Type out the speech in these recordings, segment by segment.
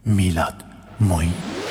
میلاد معین.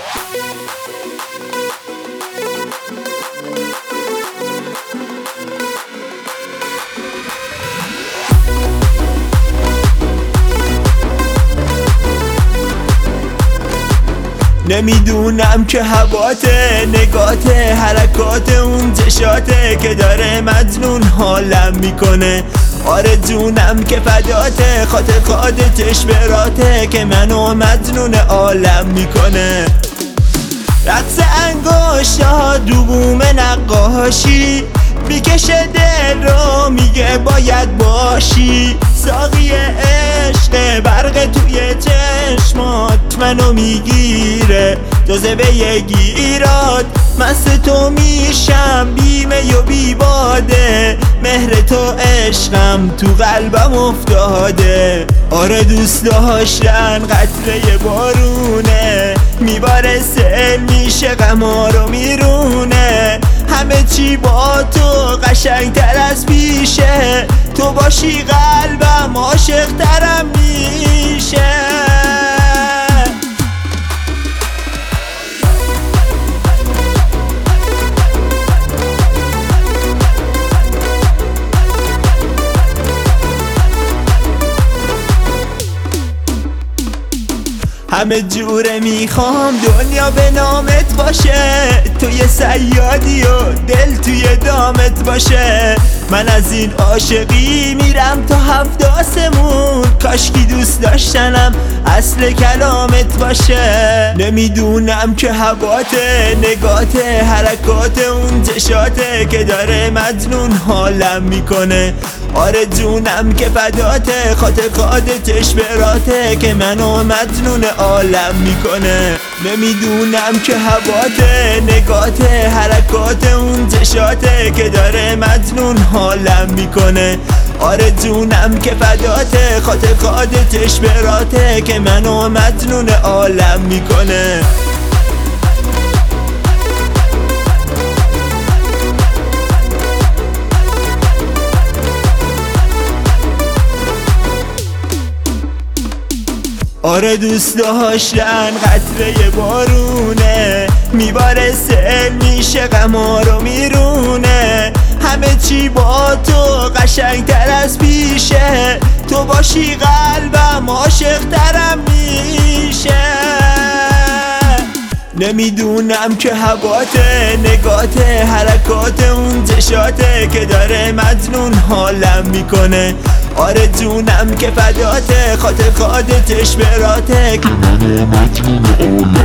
نمیدونم که هواته، نگاته، حرکات اون چشاته که داره مجنون حالم میکنه. آره جونم که فداته، خاطراتش براته که منو مجنون عالم میکنه. رقص انگشت‌ها رو بوم نقاشی میکشه دل رو، میگه باید باشی. ساقی عشق برق توی چشمات منو میگیره، جاذبه گیرات مست تو میشم، بیمه و بی باده. مهر تو عشقم تو قلبم افتاده. آره دوست داشتن قطره بارونه، میباره سل میشه غما رو میرونه. همه چی با تو قشنگتر از پیشه، تو باشی قلبم عاشق ترم میشه. همه جوره میخوام دنیا به نامت باشه، توی سیادی و دل توی دامت باشه. من از این عاشقی میرم تا 7 آسمون، کاشکی دوست داشتنم اصل کلامت باشه. نمیدونم که هواته، نگاته، حرکات اون چشاته که داره مجنون حالم میکنه. آره جونم که فداته، خاطراتش براته که منو مجنون عالم میکنه. نمیدونم که هواته، نگاته، حرکات اون چشاته که داره مجنون حالم میکنه. آره جونم که فداته، خاطراتش براته که منو مجنون عالم میکنه. آره دوست داشتن قطره بارونه، میباره سل میشه غما رو میرونه. همه چی با تو قشنگتر از پیشه، تو باشی قلبم عاشق ترم میشه. نمیدونم که هواته، نگاته، حرکات اون چشاته که داره مجنون حالم میکنه. آره جونم که فداته، خاطراتش براته که منو مجنون عالم